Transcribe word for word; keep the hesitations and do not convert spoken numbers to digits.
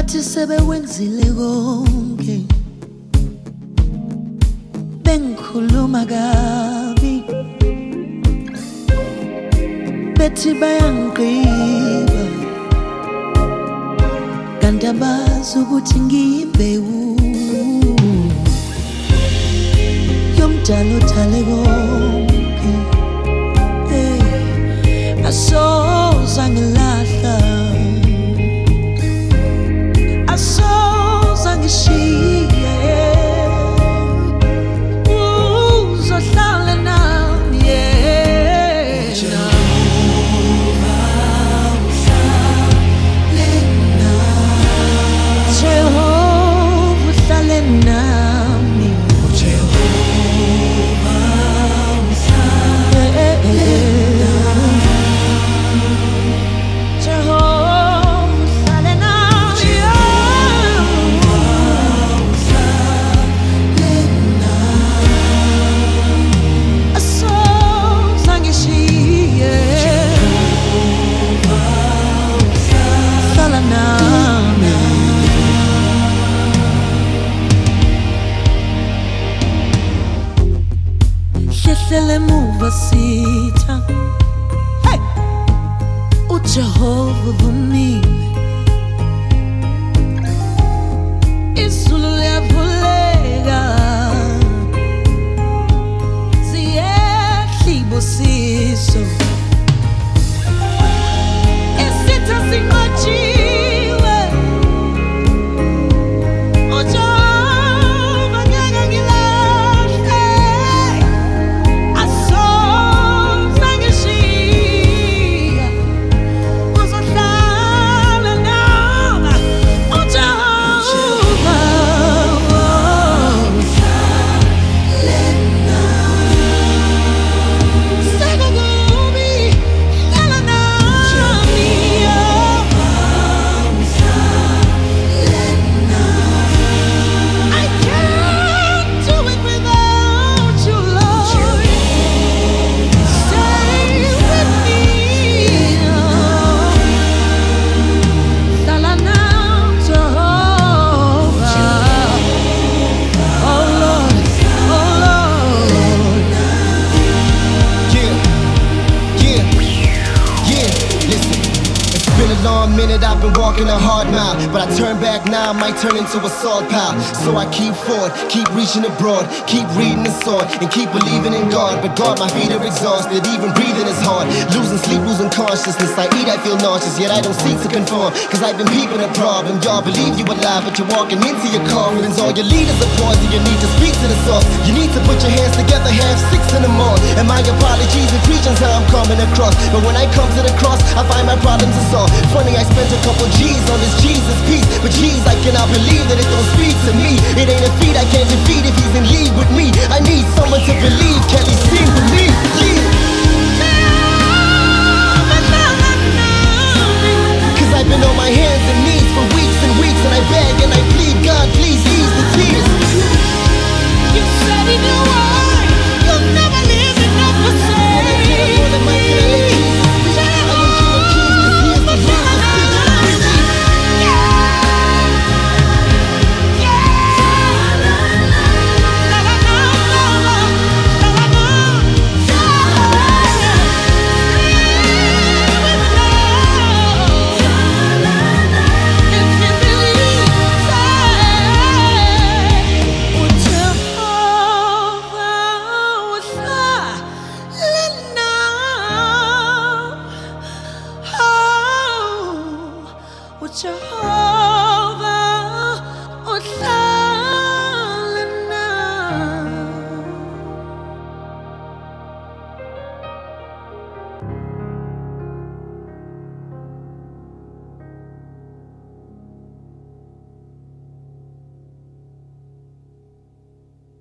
bathi sebewenzile konke, bengikhuluma kabi, bethi bayangqiba, kanti abazi ukuthi ngiyimbewu yomdalo othale konke. Hey, asoze angilahla, asoze angishiye, uzohlala nami yena. Jehova uhlale nami, Jehova uhlale nami, Jehova uhlale nami, Jehova uhlale nami, asoze angishiye, Jehova uhlala nami. Hlehlele emuva sitha, hey, uJehova uvumile, izulu liyavuleka, ziyehla iy'busiso, isitha sinqotshiwe, uJehova ngeke angilahle. Long minute I've been walking a hard mile, but I turn back now, I might turn into a salt pile. So I keep forward, keep reaching abroad, keep reading the sword, and keep believing in God. But God, my feet are exhausted, even breathing is hard. Losing sleep, losing consciousness, I eat, I feel nauseous, yet I don't seek to conform, cause I've been peeping a problem. Y'all believe you alive, but you're walking into your confidence. All your leaders are pausing, you need to speak to the source. You need to put your hands together, half six in the morning. And my apologies and preaching's how I'm coming across, but when I come to the cross, I find my problems are solved. Funny, I spent a couple G's on this Jesus piece, but geez, I cannot believe that it don't speak to me. It ain't a feat I can't defeat if he's in league with me. I need someone to believe, can he sing with me?